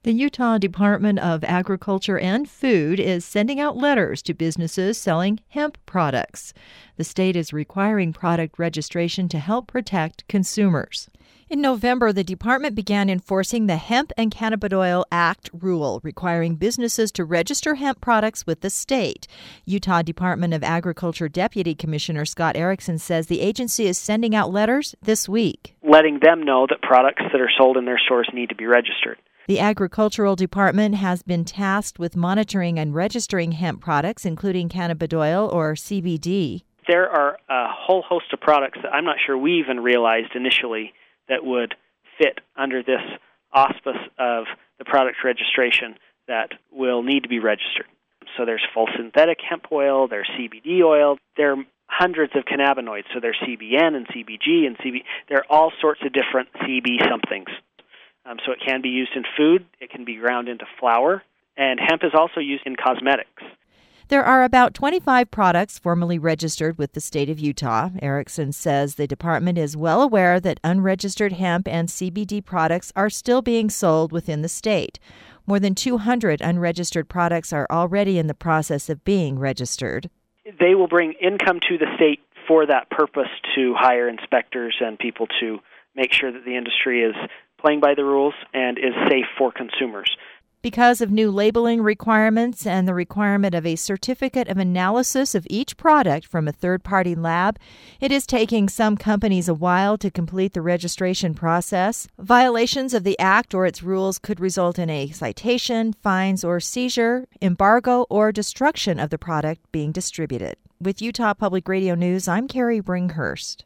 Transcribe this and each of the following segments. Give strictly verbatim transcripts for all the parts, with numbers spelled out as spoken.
The Utah Department of Agriculture and Food is sending out letters to businesses selling hemp products. The state is requiring product registration to help protect consumers. In November, the department began enforcing the Hemp and Cannabidiol Act rule, requiring businesses to register hemp products with the state. Utah Department of Agriculture Deputy Commissioner Scott Erickson says the agency is sending out letters this week, letting them know that products that are sold in their stores need to be registered. The Agricultural Department has been tasked with monitoring and registering hemp products, including cannabidiol or C B D. There are a whole host of products that I'm not sure we even realized initially that would fit under this auspice of the product registration that will need to be registered. So there's full synthetic hemp oil, there's C B D oil, there are hundreds of cannabinoids, so there's C B N and C B G and C B. There are all sorts of different C B somethings. Um, so it can be used in food, it can be ground into flour, and hemp is also used in cosmetics. There are about twenty-five products formally registered with the state of Utah. Erickson says the department is well aware that unregistered hemp and C B D products are still being sold within the state. More than two hundred unregistered products are already in the process of being registered. They will bring income to the state for that purpose, to hire inspectors and people to make sure that the industry is playing by the rules and is safe for consumers. Because of new labeling requirements and the requirement of a certificate of analysis of each product from a third-party lab, it is taking some companies a while to complete the registration process. Violations of the Act or its rules could result in a citation, fines, or seizure, embargo, or destruction of the product being distributed. With Utah Public Radio News, I'm Carrie Bringhurst.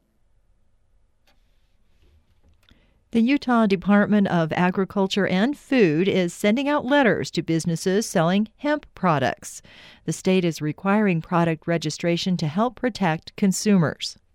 The Utah Department of Agriculture and Food is sending out letters to businesses selling hemp products. The state is requiring product registration to help protect consumers.